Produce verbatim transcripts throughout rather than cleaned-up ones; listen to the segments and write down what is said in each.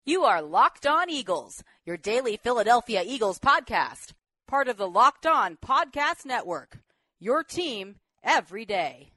You are Locked On Eagles, your daily Philadelphia Eagles podcast. Part of the Locked On Podcast Network, your team every day.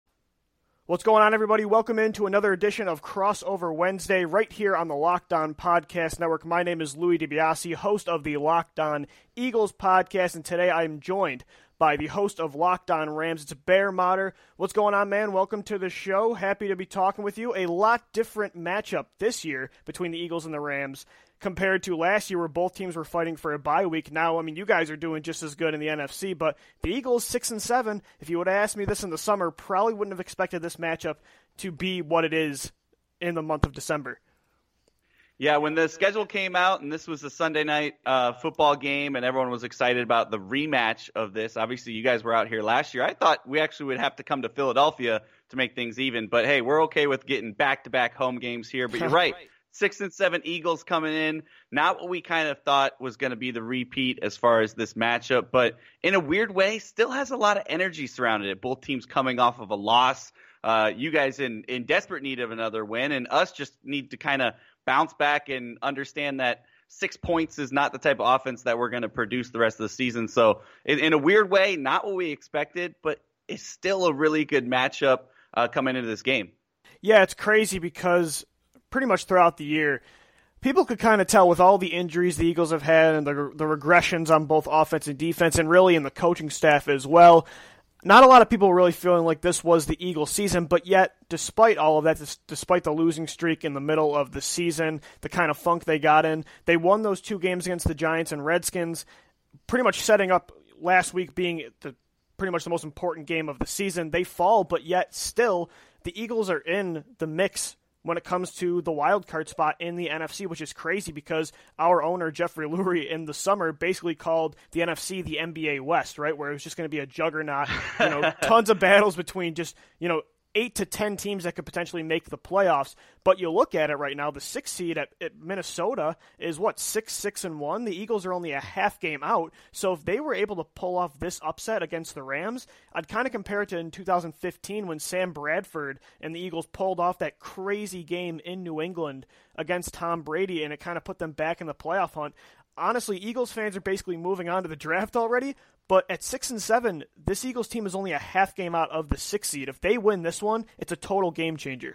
What's going on, everybody? Welcome into another edition of Crossover Wednesday right here on the Locked On Podcast Network. My name is Louis DiBiase, host of the Locked On Eagles podcast, and today I am joined by the host of Locked On Rams. It's Bear Motter. What's going on, man? Welcome to the show. Happy to be talking with you. A lot different matchup this year between the Eagles and the Rams compared to last year where both teams were fighting for a bye week. Now, I mean, you guys are doing just as good in the N F C, but the Eagles, six and seven, if you would have asked me this in the summer, probably wouldn't have expected this matchup to be what it is in the month of December. Yeah, when the schedule came out and this was a Sunday night uh, football game and everyone was excited about the rematch of this, obviously you guys were out here last year. I thought we actually would have to come to Philadelphia to make things even. But, hey, we're okay with getting back-to-back home games here. But you're right, six and seven Eagles coming in. Not what we kind of thought was going to be the repeat as far as this matchup. But in a weird way, still has a lot of energy surrounded it. Both teams coming off of a loss. Uh, you guys in, in desperate need of another win, and us just need to kind of bounce back and understand that six points is not the type of offense that we're going to produce the rest of the season. So in, in a weird way, not what we expected, but it's still a really good matchup uh, coming into this game. Yeah, it's crazy because pretty much throughout the year, people could kind of tell with all the injuries the Eagles have had and the, the regressions on both offense and defense and really in the coaching staff as well. Not a lot of people really feeling like this was the Eagles season, but yet, despite all of that, despite the losing streak in the middle of the season, the kind of funk they got in, they won those two games against the Giants and Redskins, pretty much setting up last week being the pretty much the most important game of the season. They fall, but yet still, the Eagles are in the mix when it comes to the wild card spot in the N F C, which is crazy because our owner, Jeffrey Lurie, in the summer basically called the N F C the N B A West, right, where it was just going to be a juggernaut, you know, tons of battles between just, you know, eight to ten teams that could potentially make the playoffs. But you look at it right now, the sixth seed at, at Minnesota is what, six, six and one. The Eagles are only a half game out. So if they were able to pull off this upset against the Rams, I'd kind of compare it to in two thousand fifteen when Sam Bradford and the Eagles pulled off that crazy game in New England against Tom Brady, and it kind of put them back in the playoff hunt. Honestly, Eagles fans are basically moving on to the draft already, but at six and seven, this Eagles team is only a half game out of the sixth seed. If they win this one, it's a total game changer.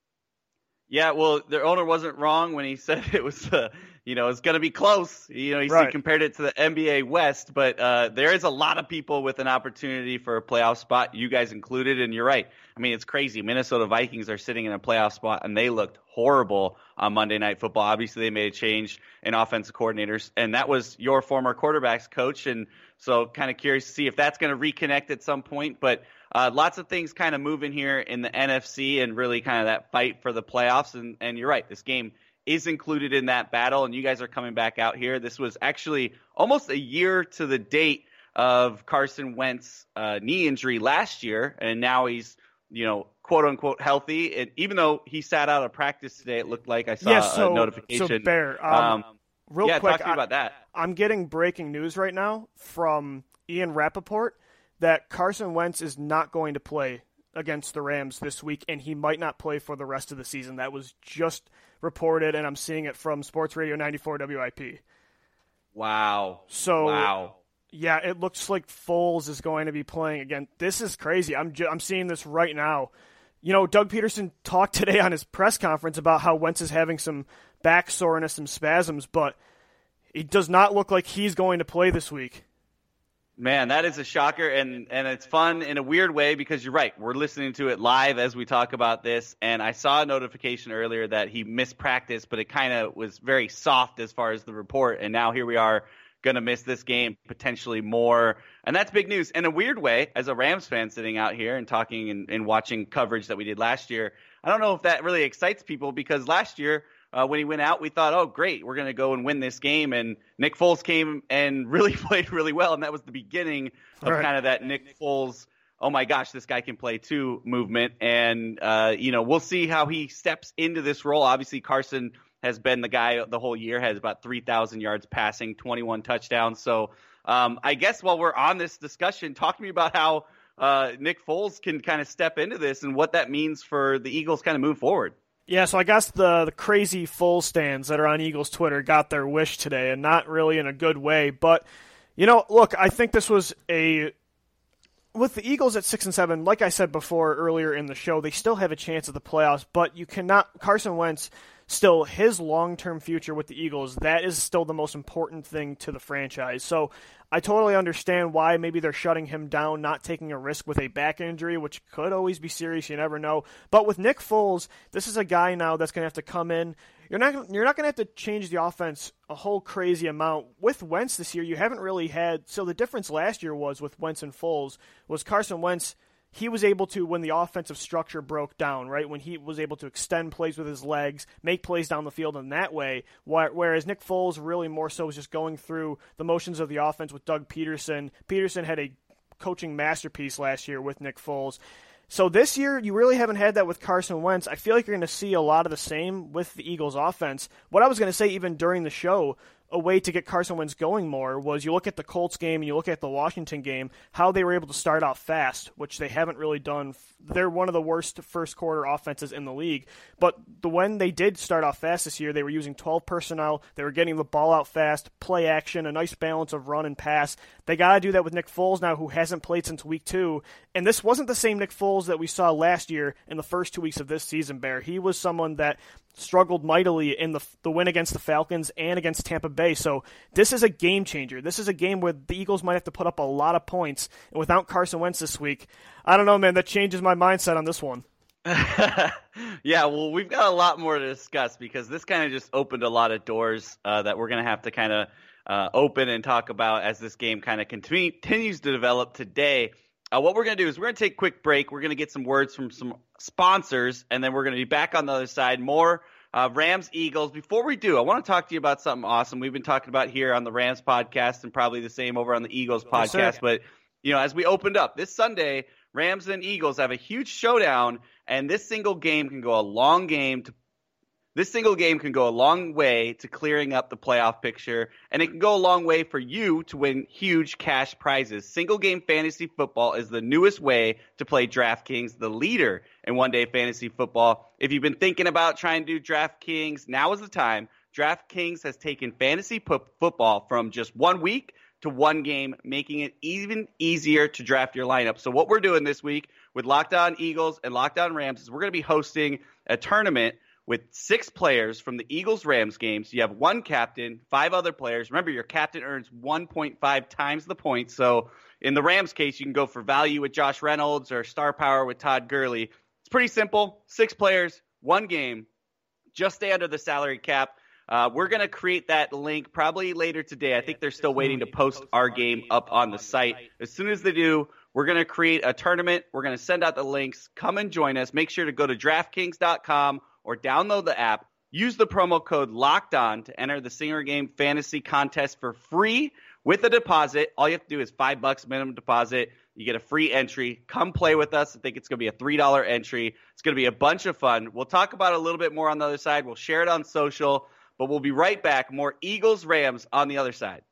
Yeah, well, their owner wasn't wrong when he said it was, uh, you know, it's going to be close. You know, he right. compared it to the N B A West, but uh, there is a lot of people with an opportunity for a playoff spot, you guys included, and you're right. I mean, it's crazy. Minnesota Vikings are sitting in a playoff spot, and they looked horrible on Monday Night Football. Obviously, they made a change in offensive coordinators, and that was your former quarterback's coach, and so kind of curious to see if that's going to reconnect at some point, but Uh, lots of things kind of moving here in the N F C and really kind of that fight for the playoffs. And, and you're right, this game is included in that battle, and you guys are coming back out here. This was actually almost a year to the date of Carson Wentz's uh, knee injury last year, and now he's, you know, quote-unquote healthy. And even though he sat out of practice today, it looked like I saw yeah, so, a notification. So, Bear, um, um, real yeah, quick, talk to me I, about that. I'm getting breaking news right now from Ian Rappaport that Carson Wentz is not going to play against the Rams this week, and he might not play for the rest of the season. That was just reported, and I'm seeing it from Sports Radio ninety-four W I P. Wow. So, wow. Yeah, it looks like Foles is going to be playing again. This is crazy. I'm ju- I'm seeing this right now. You know, Doug Peterson talked today on his press conference about how Wentz is having some back soreness, some spasms, but it does not look like he's going to play this week. Man, that is a shocker, and, and it's fun in a weird way because you're right. We're listening to it live as we talk about this, and I saw a notification earlier that he missed practice, but it kind of was very soft as far as the report, and now here we are going to miss this game, potentially more, and that's big news. In a weird way, as a Rams fan sitting out here and talking and, and watching coverage that we did last year, I don't know if that really excites people because last year, Uh, when he went out, we thought, oh, great, we're going to go and win this game. And Nick Foles came and really played really well, and that was the beginning of right. kind of that Nick Foles, oh, my gosh, this guy can play too movement. And, uh, you know, we'll see how he steps into this role. Obviously, Carson has been the guy the whole year, has about three thousand yards passing, twenty-one touchdowns. So um, I guess while we're on this discussion, talk to me about how uh, Nick Foles can kind of step into this and what that means for the Eagles kind of move forward. Yeah, so I guess the, the crazy Foles stands that are on Eagles Twitter got their wish today, and not really in a good way. But, you know, look, I think this was a... With the Eagles at six and seven, like I said before earlier in the show, they still have a chance at the playoffs, but you cannot... Carson Wentz, still, his long-term future with the Eagles, that is still the most important thing to the franchise. So I totally understand why maybe they're shutting him down, not taking a risk with a back injury, which could always be serious. You never know. But with Nick Foles, this is a guy now that's going to have to come in. You're not you're not going to have to change the offense a whole crazy amount. With Wentz this year, you haven't really had – so the difference last year was with Wentz and Foles was Carson Wentz – he was able to, when the offensive structure broke down, right, when he was able to extend plays with his legs, make plays down the field in that way, whereas Nick Foles really more so was just going through the motions of the offense with Doug Peterson. Peterson had a coaching masterpiece last year with Nick Foles. So this year, you really haven't had that with Carson Wentz. I feel like you're going to see a lot of the same with the Eagles' offense. What I was going to say even during the show, a way to get Carson Wentz going more was you look at the Colts game and you look at the Washington game, how they were able to start out fast, which they haven't really done. They're one of the worst first quarter offenses in the league. But the when they did start off fast this year, they were using twelve personnel. They were getting the ball out fast, play action, a nice balance of run and pass. They got to do that with Nick Foles now, who hasn't played since week two. And this wasn't the same Nick Foles that we saw last year in the first two weeks of this season, Bear. He was someone that struggled mightily in the the win against the Falcons and against Tampa Bay. So this is a game changer. This is a game where the Eagles might have to put up a lot of points. And without Carson Wentz this week, I don't know, man, that changes my mindset on this one. Yeah, well, we've got a lot more to discuss because this kind of just opened a lot of doors uh, that we're going to have to kind of uh, open and talk about as this game kind of continue, continues to develop today. Uh, what we're going to do is we're going to take a quick break. We're going to get some words from some sponsors, and then we're going to be back on the other side. More uh, Rams, Eagles. Before we do, I want to talk to you about something awesome we've been talking about here on the Rams podcast and probably the same over on the Eagles podcast. Yes, but, you know, as we opened up this Sunday, Rams and Eagles have a huge showdown, and this single game can go a long game to This single game can go a long way to clearing up the playoff picture, and it can go a long way for you to win huge cash prizes. Single game fantasy football is the newest way to play DraftKings, the leader in one-day fantasy football. If you've been thinking about trying to do DraftKings, now is the time. DraftKings has taken fantasy po- football from just one week to one game, making it even easier to draft your lineup. So what we're doing this week with Locked On Eagles and Locked On Rams is we're going to be hosting a tournament with six players from the Eagles-Rams games. You have one captain, five other players. Remember, your captain earns one point five times the points. So in the Rams case, you can go for value with Josh Reynolds or star power with Todd Gurley. It's pretty simple. Six players, one game. Just stay under the salary cap. Uh, we're going to create that link probably later today. I think they're still waiting to post our game up on the site. As soon as they do, we're going to create a tournament. We're going to send out the links. Come and join us. Make sure to go to DraftKings dot com or download the app. Use the promo code LOCKEDON to enter the Singer Game Fantasy Contest for free with a deposit. All you have to do is five bucks minimum deposit. You get a free entry. Come play with us. I think it's going to be a three dollars entry. It's going to be a bunch of fun. We'll talk about it a little bit more on the other side. We'll share it on social. But we'll be right back. More Eagles-Rams on the other side.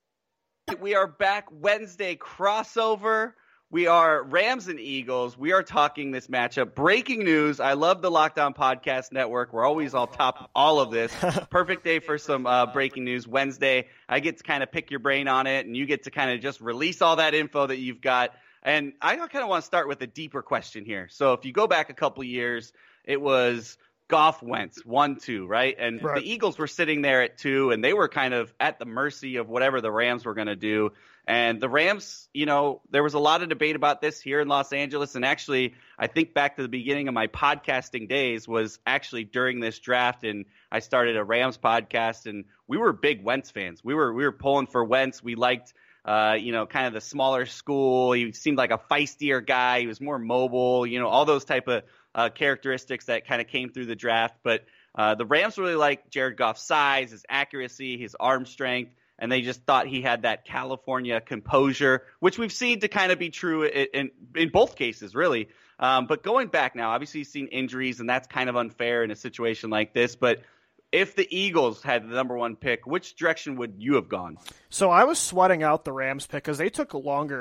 We are back Wednesday crossover. We are Rams and Eagles. We are talking this matchup. Breaking news. I love the Locked On Podcast Network. We're always on top of all of this. Perfect day for some uh, breaking news. Wednesday, I get to kind of pick your brain on it, and you get to kind of just release all that info that you've got. And I kind of want to start with a deeper question here. So if you go back a couple years, it was – Goff Wentz, one, two, right? And right. The Eagles were sitting there at two, and they were kind of at the mercy of whatever the Rams were going to do. And the Rams, you know, there was a lot of debate about this here in Los Angeles. And actually, I think back to the beginning of my podcasting days was actually during this draft, and I started a Rams podcast, and we were big Wentz fans. We were we were pulling for Wentz. We liked, uh, you know, kind of the smaller school. He seemed like a feistier guy. He was more mobile, you know, all those type of Uh, characteristics that kind of came through the draft. But uh, the Rams really like Jared Goff's size, his accuracy, his arm strength, and they just thought he had that California composure, which we've seen to kind of be true in, in, in both cases, really. Um, but going back now, obviously you've seen injuries, and that's kind of unfair in a situation like this. But if the Eagles had the number one pick, which direction would you have gone? So I was sweating out the Rams pick because they took longer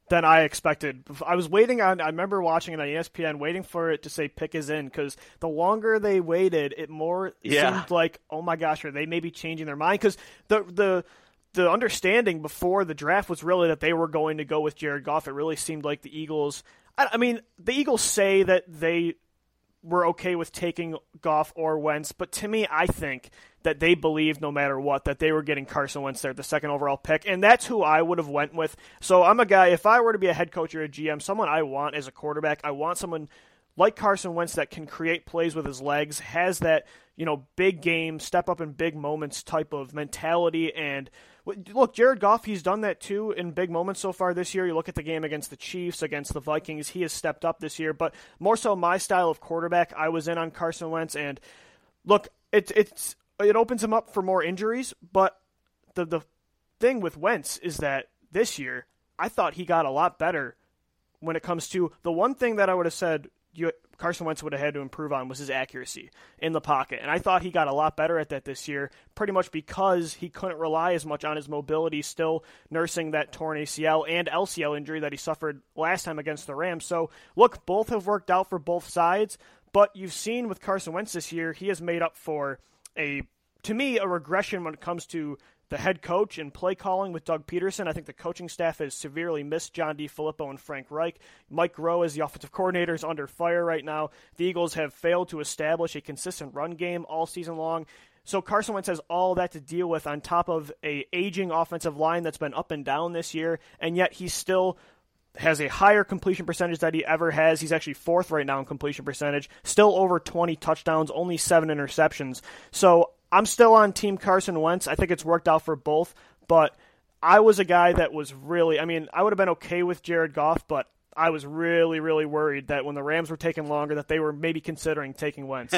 than I expected. I was waiting on, I remember watching it on E S P N, waiting for it to say pick is in, because the longer they waited, it more yeah. seemed like, oh my gosh, are they maybe changing their mind? Because the, the, the understanding before the draft was really that they were going to go with Jared Goff. It really seemed like the Eagles, I, I mean, the Eagles say that they were okay with taking Goff or Wentz, but to me, I think that they believed no matter what that they were getting Carson Wentz there, the second overall pick, and that's who I would have went with. So I'm a guy, if I were to be a head coach or a G M, someone I want as a quarterback, I want someone like Carson Wentz that can create plays with his legs, has that, you know, big game, step up in big moments type of mentality. And look, Jared Goff, he's done that too in big moments so far this year. You look at the game against the Chiefs, against the Vikings, he has stepped up this year. But more so my style of quarterback, I was in on Carson Wentz. And look, it, it's, it opens him up for more injuries. But the, the thing with Wentz is that this year, I thought he got a lot better when it comes to the one thing that I would have said you, Carson Wentz would have had to improve on was his accuracy in the pocket. And I thought he got a lot better at that this year, pretty much because he couldn't rely as much on his mobility, still nursing that torn A C L and L C L injury that he suffered last time against the Rams. So, look, both have worked out for both sides, but you've seen with Carson Wentz this year, he has made up for a, to me, a regression when it comes to the head coach and play calling with Doug Peterson. I think the coaching staff has severely missed John DeFilippo and Frank Reich. Mike Groh as the offensive coordinator is under fire right now. The Eagles have failed to establish a consistent run game all season long. So Carson Wentz has all that to deal with on top of a aging offensive line that's been up and down this year, and yet he still has a higher completion percentage that he ever has. He's actually fourth right now in completion percentage, still over twenty touchdowns, only seven interceptions. So I'm still on Team Carson Wentz. I think it's worked out for both, but I was a guy that was really, I mean, I would have been okay with Jared Goff, but I was really, really worried that when the Rams were taking longer, that they were maybe considering taking Wentz.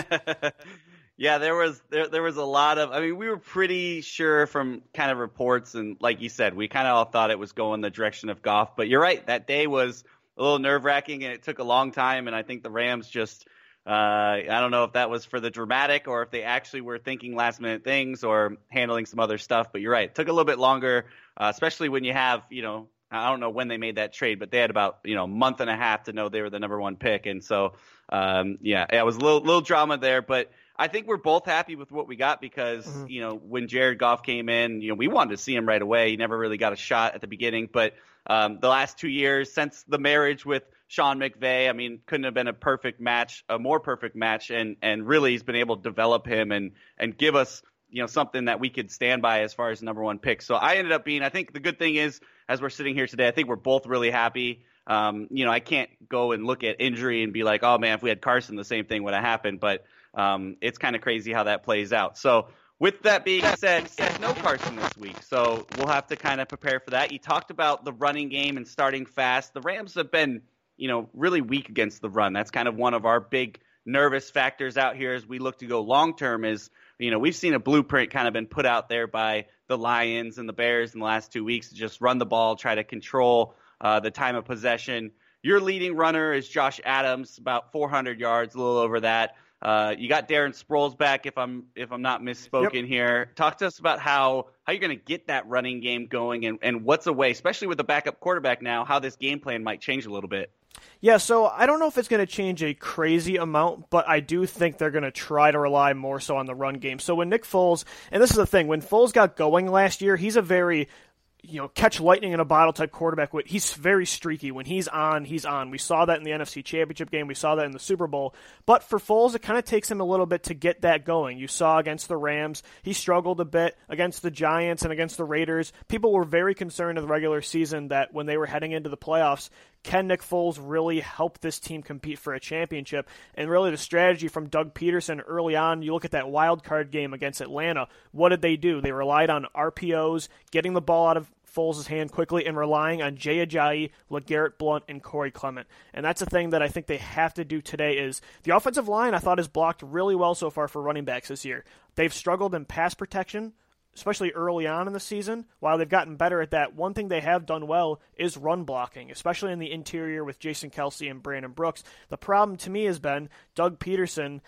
Yeah, there was there there was a lot of, I mean, we were pretty sure from kind of reports, and like you said, we kind of all thought it was going the direction of Goff, but you're right, that day was a little nerve-wracking, and it took a long time, and I think the Rams just, Uh, I don't know if that was for the dramatic or if they actually were thinking last minute things or handling some other stuff, but you're right. It took a little bit longer, uh, especially when you have, you know, I don't know when they made that trade, but they had about, you know, a month and a half to know they were the number one pick. And so, um, yeah, it was a little, little drama there, but I think we're both happy with what we got because, mm-hmm. you know, when Jared Goff came in, you know, we wanted to see him right away. He never really got a shot at the beginning, but um, the last two years since the marriage with Sean McVay, I mean, couldn't have been a perfect match, a more perfect match, and and really he's been able to develop him and and give us, you know, something that we could stand by as far as the number one pick. So I ended up being, I think the good thing is, as we're sitting here today, I think we're both really happy. Um, you know, I can't go and look at injury and be like, oh man, if we had Carson, the same thing would have happened. But um, it's kind of crazy how that plays out. So with that being said, there's no Carson this week, so we'll have to kind of prepare for that. You talked about the running game and starting fast. The Rams have been, you know, really weak against the run. That's kind of one of our big nervous factors out here as we look to go long-term is, you know, we've seen a blueprint kind of been put out there by the Lions and the Bears in the last two weeks to just run the ball, try to control uh, the time of possession. Your leading runner is Josh Adams, about four hundred yards, a little over that. Uh, you got Darren Sproles back, if I'm if I'm not misspoken yep. here. Talk to us about how, how you're going to get that running game going and, and what's a way, especially with the backup quarterback now, how this game plan might change a little bit. Yeah, so I don't know if it's going to change a crazy amount, but I do think they're going to try to rely more so on the run game. So when Nick Foles, and this is the thing, when Foles got going last year, he's a very, you know, catch lightning in a bottle type quarterback. He's very streaky. When he's on, he's on. We saw that in the N F C Championship game. We saw that in the Super Bowl. But for Foles, it kind of takes him a little bit to get that going. You saw against the Rams, he struggled a bit against the Giants and against the Raiders. People were very concerned in the regular season that when they were heading into the playoffs, can Nick Foles really help this team compete for a championship? And really the strategy from Doug Peterson early on, you look at that wild card game against Atlanta, what did they do? They relied on R P Os, getting the ball out of Foles' hand quickly, and relying on Jay Ajayi, LeGarrette Blount, and Corey Clement. And that's the thing that I think they have to do today is the offensive line, I thought, has blocked really well so far for running backs this year. They've struggled in pass protection, especially early on in the season. While they've gotten better at that, one thing they have done well is run blocking, especially in the interior with Jason Kelce and Brandon Brooks. The problem to me has been Doug Peterson.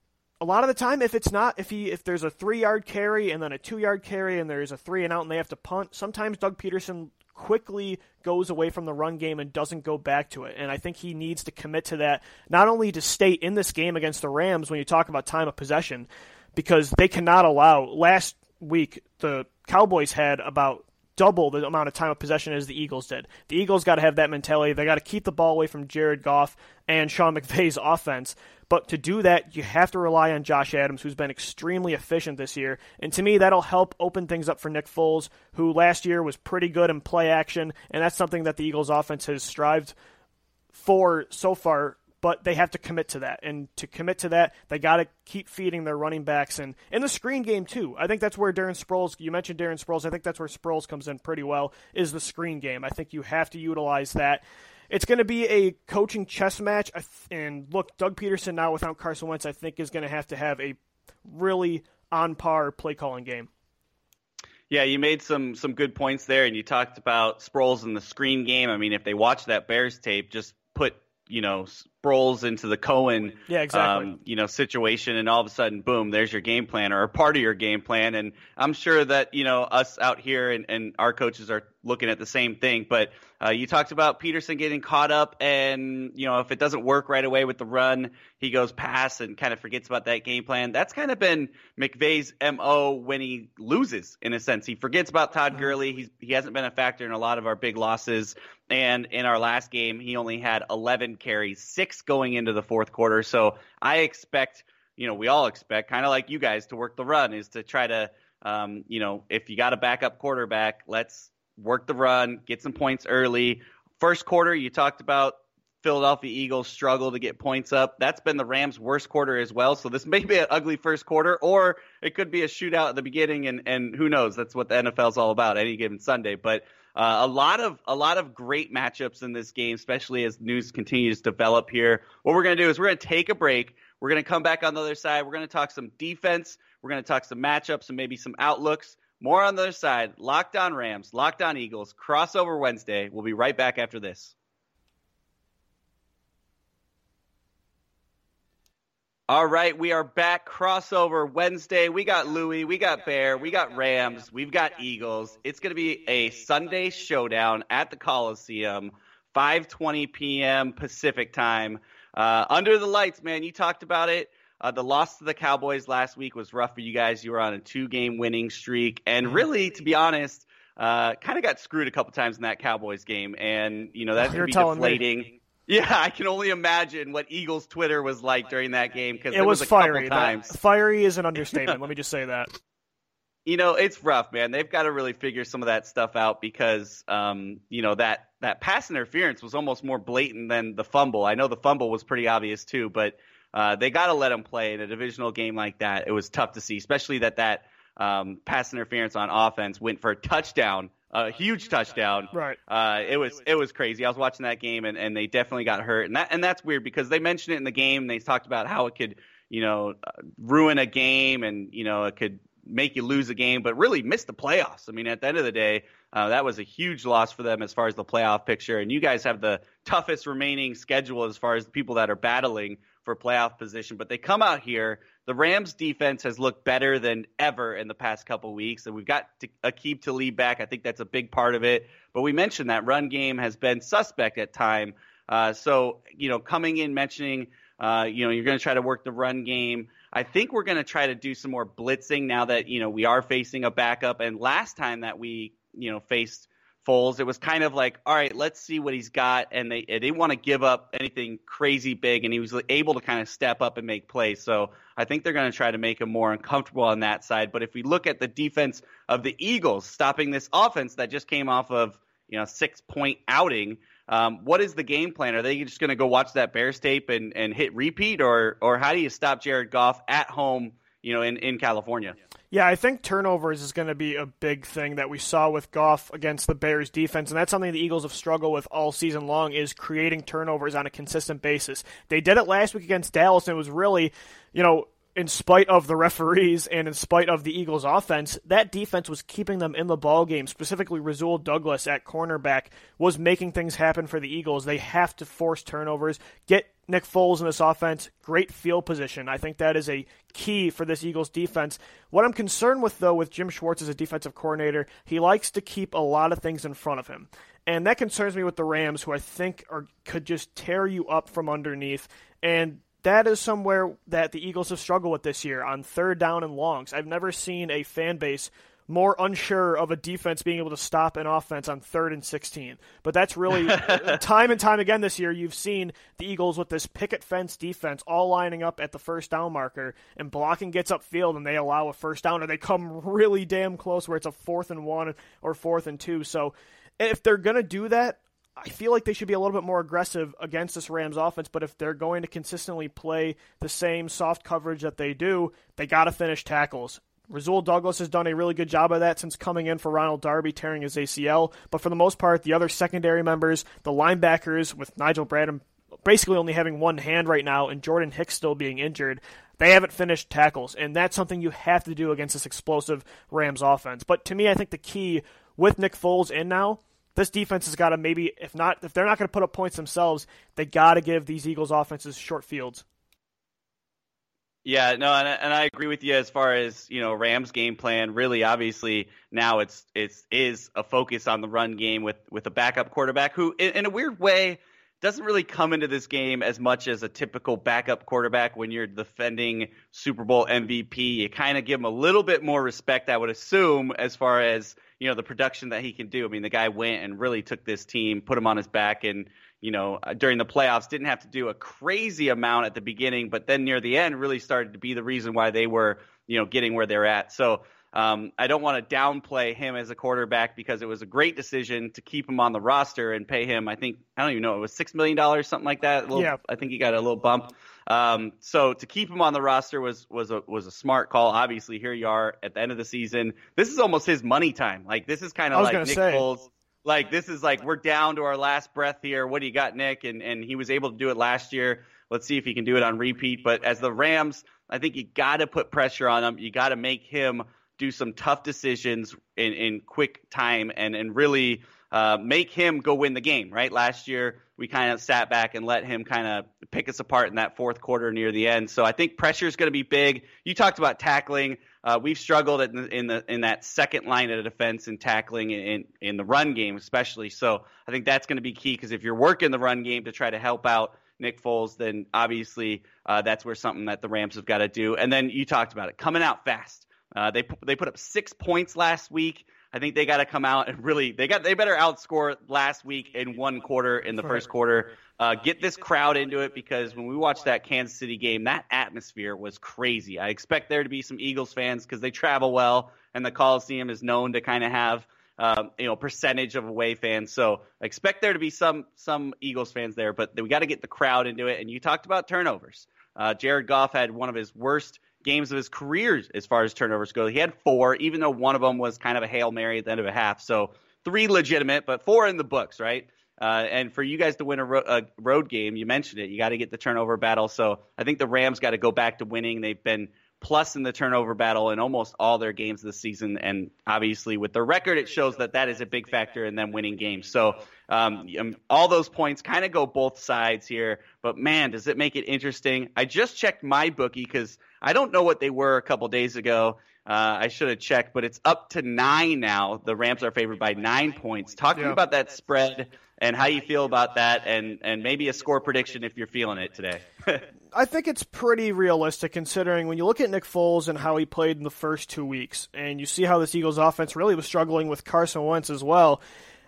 A lot of the time, if it's not, if he, if there's a three-yard carry and then a two-yard carry and there's a three and out and they have to punt, sometimes Doug Peterson quickly goes away from the run game and doesn't go back to it. And I think he needs to commit to that, not only to stay in this game against the Rams when you talk about time of possession, because they cannot allow. Last week, the Cowboys had about double the amount of time of possession as the Eagles did. The Eagles got to have that mentality. They got to keep the ball away from Jared Goff and Sean McVay's offense. But to do that, you have to rely on Josh Adams, who's been extremely efficient this year. And to me, that'll help open things up for Nick Foles, who last year was pretty good in play action, and that's something that the Eagles offense has strived for so far. But they have to commit to that. And to commit to that, they got to keep feeding their running backs. And in the screen game, too. I think that's where Darren Sproles, you mentioned Darren Sproles, I think that's where Sproles comes in pretty well, is the screen game. I think you have to utilize that. It's going to be a coaching chess match. And look, Doug Peterson now without Carson Wentz, I think is going to have to have a really on-par play-calling game. Yeah, you made some some good points there, and you talked about Sproles in the screen game. I mean, if they watch that Bears tape, just put you know, Sproles into the Cohen, yeah, exactly. um, you know, situation, and all of a sudden, boom, there's your game plan or a part of your game plan. And I'm sure that, you know, us out here and, and our coaches are looking at the same thing. But uh, you talked about Peterson getting caught up, and, you know, if it doesn't work right away with the run, he goes pass and kind of forgets about that game plan. That's kind of been McVay's M O when he loses, in a sense. He forgets about Todd Gurley. He's, he hasn't been a factor in a lot of our big losses. And in our last game, he only had eleven carries, six going into the fourth quarter. So I expect, you know, we all expect, kind of like you guys, to work the run, is to try to, um, you know, if you got a backup quarterback, let's work the run, get some points early. First quarter, you talked about Philadelphia Eagles struggle to get points up. That's been the Rams' worst quarter as well. So this may be an ugly first quarter, or it could be a shootout at the beginning, and, and who knows? That's what the N F L is all about, any given Sunday. But Uh, a lot of a lot of great matchups in this game, especially as news continues to develop here. What we're going to do is we're going to take a break. We're going to come back on the other side. We're going to talk some defense. We're going to talk some matchups and maybe some outlooks. More on the other side. Locked On Rams, Locked On Eagles, Crossover Wednesday. We'll be right back after this. All right, we are back. Crossover Wednesday. We got Louie, we got Bear, we got Rams, we've got Eagles. It's going to be a Sunday showdown at the Coliseum, five twenty p.m. Pacific time. Uh, under the lights, man. You talked about it. Uh, the loss to the Cowboys last week was rough for you guys. You were on a two-game winning streak, and really, to be honest, uh, kind of got screwed a couple times in that Cowboys game, and you know that's going to be deflating. Me. Yeah, I can only imagine what Eagles Twitter was like during that game, because it, it was, was a fiery. Couple times. That, fiery is an understatement. Let me just say that. You know, it's rough, man. They've got to really figure some of that stuff out, because, um, you know, that, that pass interference was almost more blatant than the fumble. I know the fumble was pretty obvious too, but uh, they got to let them play in a divisional game like that. It was tough to see, especially that that um, pass interference on offense went for a touchdown. A huge touchdown. Right. Uh, it was it was crazy. I was watching that game, and, and they definitely got hurt, and that and that's weird, because they mentioned it in the game. They talked about how it could, you know, ruin a game, and you know it could make you lose a game, but really miss the playoffs. I mean, at the end of the day, uh, that was a huge loss for them as far as the playoff picture. And you guys have the toughest remaining schedule as far as the people that are battling for playoff position. But they come out here. The Rams defense has looked better than ever in the past couple weeks, and we've got Aqib Talib back. I think that's a big part of it. But we mentioned that run game has been suspect at time. Uh, so, you know, coming in mentioning, uh, you know, you're going to try to work the run game. I think we're going to try to do some more blitzing now that, you know, we are facing a backup. And last time that we, you know, faced Foles, it was kind of like, all right, let's see what he's got. And they, they didn't want to give up anything crazy big, and he was able to kind of step up and make plays. So I think they're going to try to make him more uncomfortable on that side. But if we look at the defense of the Eagles stopping this offense that just came off of, you know, six-point outing, um, what is the game plan? Are they just going to go watch that Bears tape and, and hit repeat, or or how do you stop Jared Goff at home, you know, in, in California? Yeah, I think turnovers is going to be a big thing that we saw with Goff against the Bears defense, and that's something the Eagles have struggled with all season long, is creating turnovers on a consistent basis. They did it last week against Dallas, and it was really, you know, in spite of the referees and in spite of the Eagles offense, that defense was keeping them in the ball game. Specifically, Rasul Douglas at cornerback was making things happen for the Eagles. They have to force turnovers, get Nick Foles in this offense, great field position. I think that is a key for this Eagles defense. What I'm concerned with, though, with Jim Schwartz as a defensive coordinator, he likes to keep a lot of things in front of him. And that concerns me with the Rams, who I think are could just tear you up from underneath. And that is somewhere that the Eagles have struggled with this year on third down and longs. I've never seen a fan base more unsure of a defense being able to stop an offense on third and sixteen. But that's really, time and time again this year, you've seen the Eagles with this picket fence defense all lining up at the first down marker, and blocking gets upfield and they allow a first down, or they come really damn close where it's a fourth and one or fourth and two. So if they're going to do that, I feel like they should be a little bit more aggressive against this Rams offense, but if they're going to consistently play the same soft coverage that they do, they got to finish tackles. Rasul Douglas has done a really good job of that since coming in for Ronald Darby, tearing his A C L. But for the most part, the other secondary members, the linebackers, with Nigel Bradham basically only having one hand right now and Jordan Hicks still being injured, they haven't finished tackles. And that's something you have to do against this explosive Rams offense. But to me, I think the key with Nick Foles in now, this defense has got to maybe, if not, if they're not going to put up points themselves, they got to give these Eagles offenses short fields. Yeah, no, and, and I agree with you as far as, you know, Rams game plan. Really, obviously, now it's it's is a focus on the run game with, with a backup quarterback who, in, in a weird way, doesn't really come into this game as much as a typical backup quarterback when you're defending Super Bowl M V P. You kind of give him a little bit more respect, I would assume, as far as, you know, the production that he can do. I mean, the guy went and really took this team, put him on his back, and, you know, during the playoffs, didn't have to do a crazy amount at the beginning, but then near the end really started to be the reason why they were, you know, getting where they're at. So um, I don't want to downplay him as a quarterback because it was a great decision to keep him on the roster and pay him, I think, I don't even know, it was six million dollars, something like that. A little, yeah. I think he got a little bump. Um, so to keep him on the roster was was a was a smart call. Obviously, here you are at the end of the season. This is almost his money time. Like, this is kind of like Nick say. Foles. Like, this is like, we're down to our last breath here. What do you got, Nick? And and he was able to do it last year. Let's see if he can do it on repeat. But as the Rams, I think you got to put pressure on him. You got to make him do some tough decisions in, in quick time and, and really uh, make him go win the game, right? Last year, we kind of sat back and let him kind of pick us apart in that fourth quarter near the end. So I think pressure is going to be big. You talked about tackling. Uh, we've struggled in the, in the in that second line of defense and tackling in, in the run game especially. So I think that's going to be key because if you're working the run game to try to help out Nick Foles, then obviously uh, that's where something that the Rams have got to do. And then you talked about it, coming out fast. Uh, they they put up six points last week. I think they got to come out and really they got they better outscore last week in one quarter in the first quarter. Uh, get this crowd into it because when we watched that Kansas City game, that atmosphere was crazy. I expect there to be some Eagles fans because they travel well, and the Coliseum is known to kind of have um, you know percentage of away fans. So I expect there to be some some Eagles fans there, but we got to get the crowd into it. And you talked about turnovers. Uh, Jared Goff had one of his worst games of his career as far as turnovers go. He had four, even though one of them was kind of a Hail Mary at the end of a half. So three legitimate, but four in the books, right? Uh, and for you guys to win a, ro- a road game, you mentioned it, you got to get the turnover battle. So I think the Rams got to go back to winning. They've been plus in the turnover battle in almost all their games this season. And obviously with their record, it shows that that is a big factor in them winning games. So um, all those points kind of go both sides here. But, man, does it make it interesting. I just checked my bookie because I don't know what they were a couple days ago. Uh, I should have checked, but it's up to nine now. The Rams are favored by nine points. Talk to me about that spread and how you feel about that, and, and maybe a score prediction if you're feeling it today. I think it's pretty realistic considering when you look at Nick Foles and how he played in the first two weeks, and you see how this Eagles offense really was struggling with Carson Wentz as well,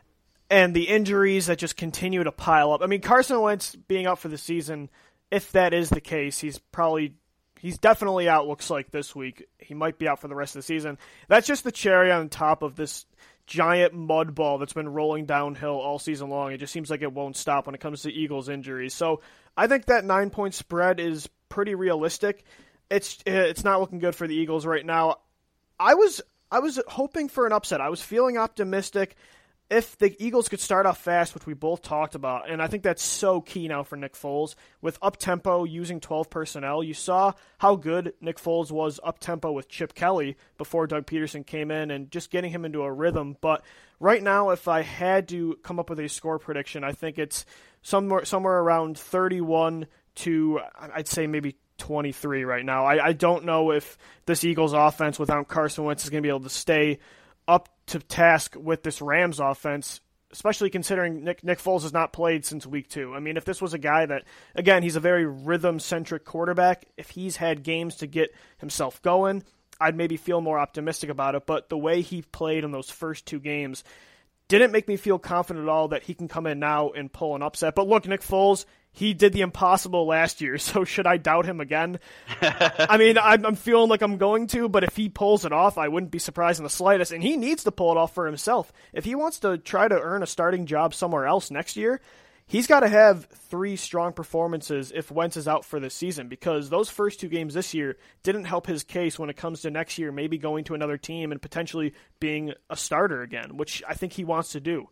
and the injuries that just continue to pile up. I mean, Carson Wentz being out for the season, if that is the case, he's probably he's definitely out, looks like, this week. He might be out for the rest of the season. That's just the cherry on top of this giant mud ball that's been rolling downhill all season long. It just seems like it won't stop when it comes to Eagles injuries. So I think that nine-point spread is pretty realistic. It's it's not looking good for the Eagles right now. I was I was hoping for an upset. I was feeling optimistic if the Eagles could start off fast, which we both talked about, and I think that's so key now for Nick Foles. With up-tempo, using twelve personnel, you saw how good Nick Foles was up-tempo with Chip Kelly before Doug Peterson came in and just getting him into a rhythm. But right now, if I had to come up with a score prediction, I think it's somewhere, somewhere around thirty-one to, I'd say maybe twenty-three right now. I, I don't know if this Eagles offense without Carson Wentz is going to be able to stay up to task with this Rams offense, especially considering Nick, Nick Foles has not played since week two. I mean, if this was a guy that, again, he's a very rhythm-centric quarterback, if he's had games to get himself going, I'd maybe feel more optimistic about it. But the way he played in those first two games didn't make me feel confident at all that he can come in now and pull an upset. But look, Nick Foles, he did the impossible last year, so should I doubt him again? I mean, I'm, I'm feeling like I'm going to, but if he pulls it off, I wouldn't be surprised in the slightest. And he needs to pull it off for himself. If he wants to try to earn a starting job somewhere else next year, he's got to have three strong performances if Wentz is out for this season, because those first two games this year didn't help his case when it comes to next year maybe going to another team and potentially being a starter again, which I think he wants to do.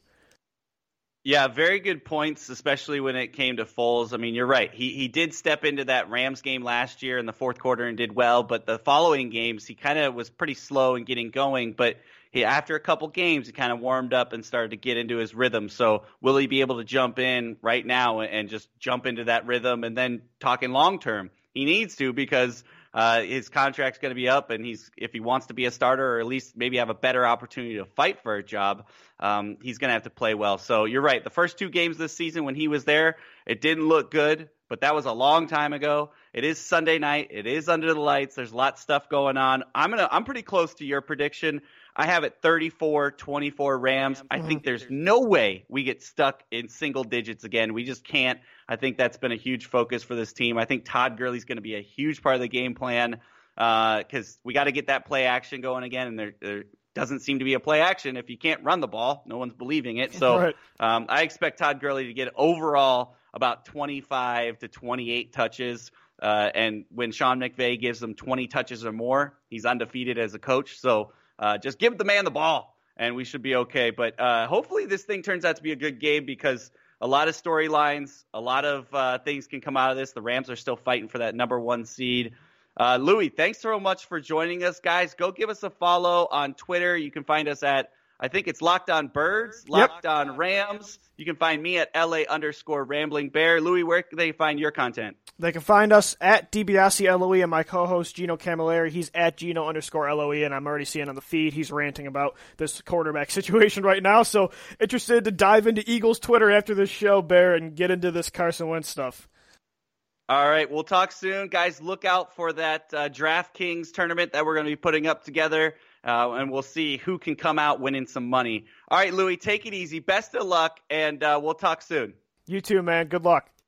Yeah, very good points, especially when it came to Foles. I mean, you're right. He he did step into that Rams game last year in the fourth quarter and did well, but the following games, he kind of was pretty slow in getting going. But he, after a couple games, he kind of warmed up and started to get into his rhythm. So will he be able to jump in right now and just jump into that rhythm? And then talking long term, he needs to, because uh, his contract's going to be up, and he's if he wants to be a starter or at least maybe have a better opportunity to fight for a job, um, he's going to have to play well. So you're right. The first two games this season when he was there, it didn't look good, but that was a long time ago. It is Sunday night. It is under the lights. There's a lot of stuff going on. I'm gonna I'm pretty close to your prediction. I have it thirty-four twenty-four Rams. I think there's no way we get stuck in single digits again. We just can't. I think that's been a huge focus for this team. I think Todd Gurley's going to be a huge part of the game plan because uh, we got to get that play action going again, and there, there doesn't seem to be a play action if you can't run the ball. No one's believing it. So right. um, I expect Todd Gurley to get overall about twenty-five to twenty-eight touches. Uh, and when Sean McVay gives them twenty touches or more, he's undefeated as a coach. So Uh, just give the man the ball, and we should be okay. But uh, hopefully this thing turns out to be a good game, because a lot of storylines, a lot of uh, things can come out of this. The Rams are still fighting for that number one seed. Uh, Louis, thanks so much for joining us, guys. Go give us a follow on Twitter. You can find us at, I think it's Locked On Birds, Locked yep. On Rams. You can find me at L A underscore Rambling Bear. Louis, where can they find your content? They can find us at DiBiase L O E and my co-host Gino Camilleri. He's at Gino underscore L O E, and I'm already seeing on the feed he's ranting about this quarterback situation right now. So interested to dive into Eagles Twitter after this show, Bear, and get into this Carson Wentz stuff. All right, we'll talk soon. Guys, look out for that uh, DraftKings tournament that we're going to be putting up together, uh, and we'll see who can come out winning some money. All right, Louis, take it easy. Best of luck, and uh, we'll talk soon. You too, man. Good luck.